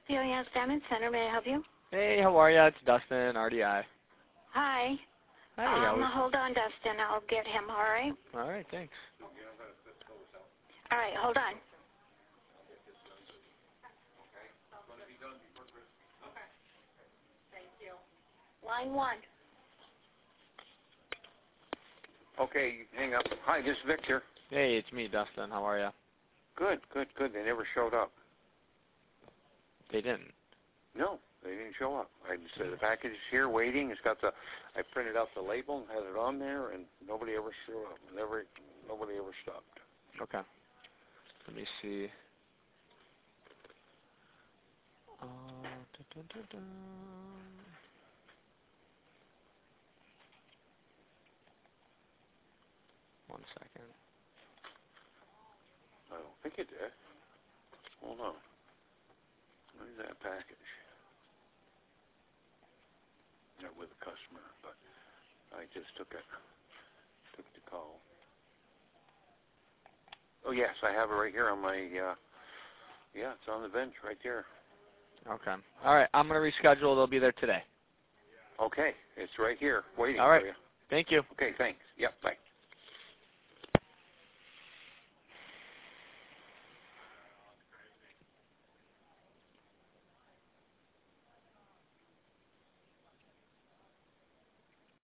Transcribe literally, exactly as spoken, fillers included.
The Allianz Diamond Center, may I help you? Hey, how are ya? It's Dustin, R D I. Hi. Hi, Um, um, hold on, Dustin. I'll get him, all right? all right, thanks. All right, hold on. Line one. Okay, you can hang up. Hi, this is Victor. Hey, it's me, Dustin. How are ya? Good, good, good. They never showed up. They didn't. No, they didn't show up. I said the package is here waiting. It's got the. I printed out the label and had it on there, and nobody ever showed up. Never, nobody ever stopped. Okay. Let me see. Uh, dun, dun, dun, dun. One second. I don't think it did. Hold on. Where's that package? Not with the customer, but I just took it. Took the call. Oh yes, I have it right here on my. Uh, yeah, it's on the bench right there. Okay. All right, I'm gonna reschedule. They'll be there today. Okay, it's right here waiting All right. for you. Thank you. Okay, thanks. Yep, bye.